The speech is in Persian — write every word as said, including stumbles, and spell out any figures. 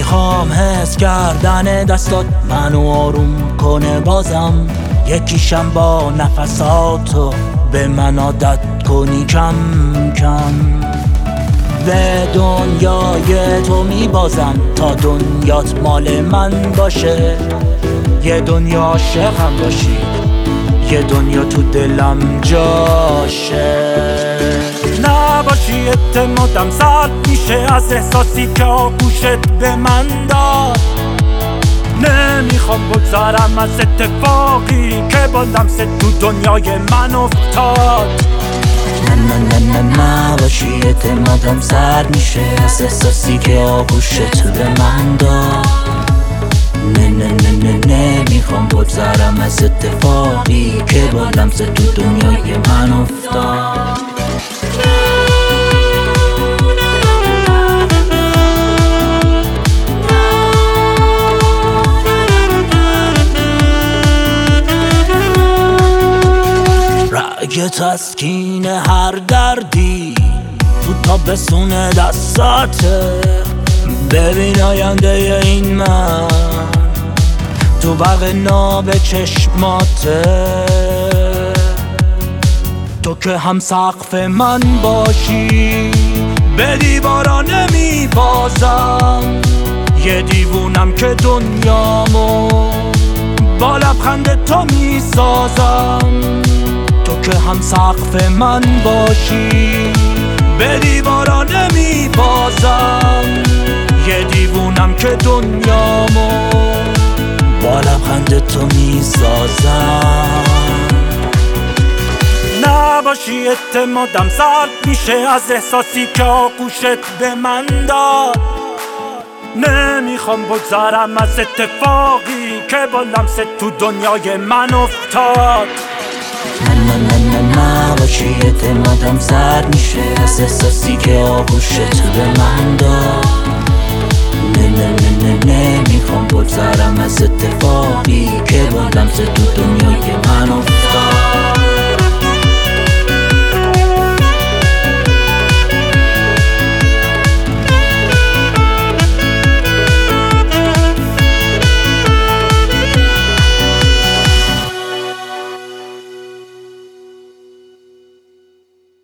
میخوام حس کردن دستات منو آروم کنه بازم، یکیشم با نفساتو به من عادت کنی کم کم. به دنیای تو میبازم تا دنیات مال من باشه، یه دنیا عاشقم باشی، یه دنیا تو دلم جاشه. نباشی اعتمادم سلب میشه از احساسی که آغوشت به من داد. نمیخوام بگذارم از اتفاقی که با لمست تو دنیای من افتاد. نه نه نه نه نباشی اعتمادم سرد میشه از احساسی که آغوشت به من داد. نه نه نه نه نمیخوام بگذارم از اتفاقی که با لمست تو دنیای من افتاد. رگ تسکین هر دردی تو تابستون دستاته. ببین آینده این من تو برق ناب چشماته. تو که هم سقف من باشی به دیوارا نمی بازم، یه دیوونم که دنیامو با لبخند تو می سازم. تو که هم سقف من باشی به دیوارا نمی بازم، یه دیوونم که دنیامو با لبخند تو می سازم. نباشی اعتمادم سلب میشه از احساسی که آغوشت به من داد. نمیخوام بگذارم از اتفاقی که با لمست تو دنیای من افتاد. نه نه نه نه نباشی اعتمادم سرد میشه از احساسی که آغوشت به من داد. نه نه نه نه نمیخوام بگذارم از اتفاقی که با لمست تو دنیای من افتاد.